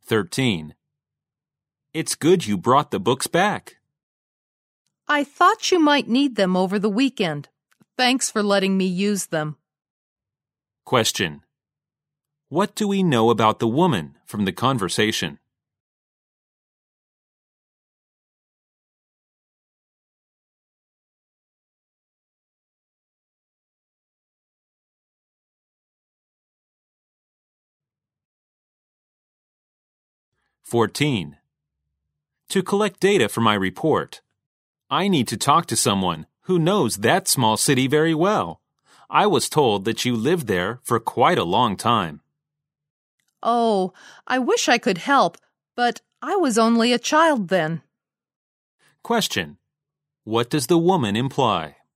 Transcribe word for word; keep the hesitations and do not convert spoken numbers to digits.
thirteen. It's good you brought the books back. I thought you might need them over the weekend. Thanks for letting me use them. Question. What do we know about the woman from the conversation? fourteen. To collect data for my report, I need to talk to someone who knows that small city very well. I was told that you lived there for quite a long time. Oh, I wish I could help, but I was only a child then. Question. What does the woman imply?